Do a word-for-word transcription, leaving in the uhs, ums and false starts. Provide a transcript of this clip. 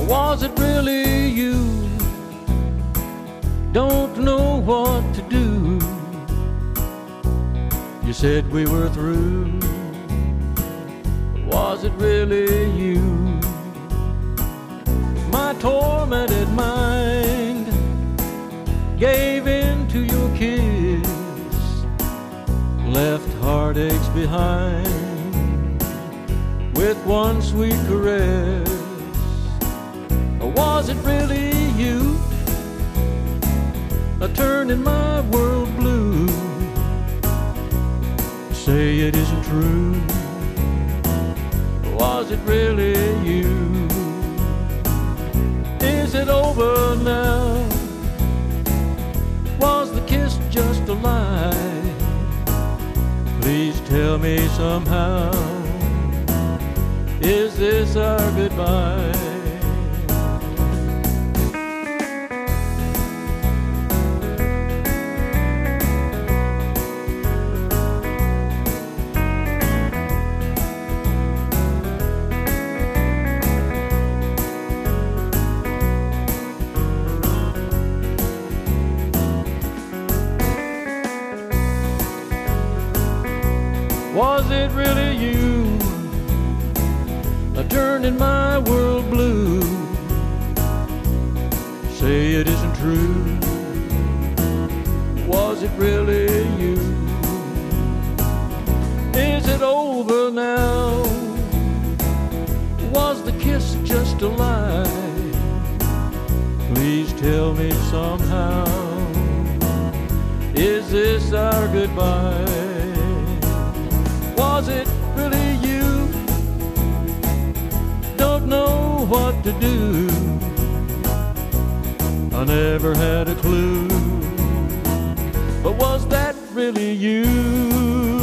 Was it really you? Don't know what to do. You said we were through. Was it really you? My tormented mind gave in to your kiss, left heartaches behind with one sweet caress. Or was it really you, a turn in my world blue? Say it isn't true. Was it really you? Is it over now? Was the kiss just a lie? Please tell me somehow. Is this our goodbye? Was it really you, a turn in my world blue? Say it isn't true. Was it really you? Is it over now? Was the kiss just a lie? Please tell me somehow. Is this our goodbye? Was it really you? Don't know what to do. I never had a clue. But was that really you?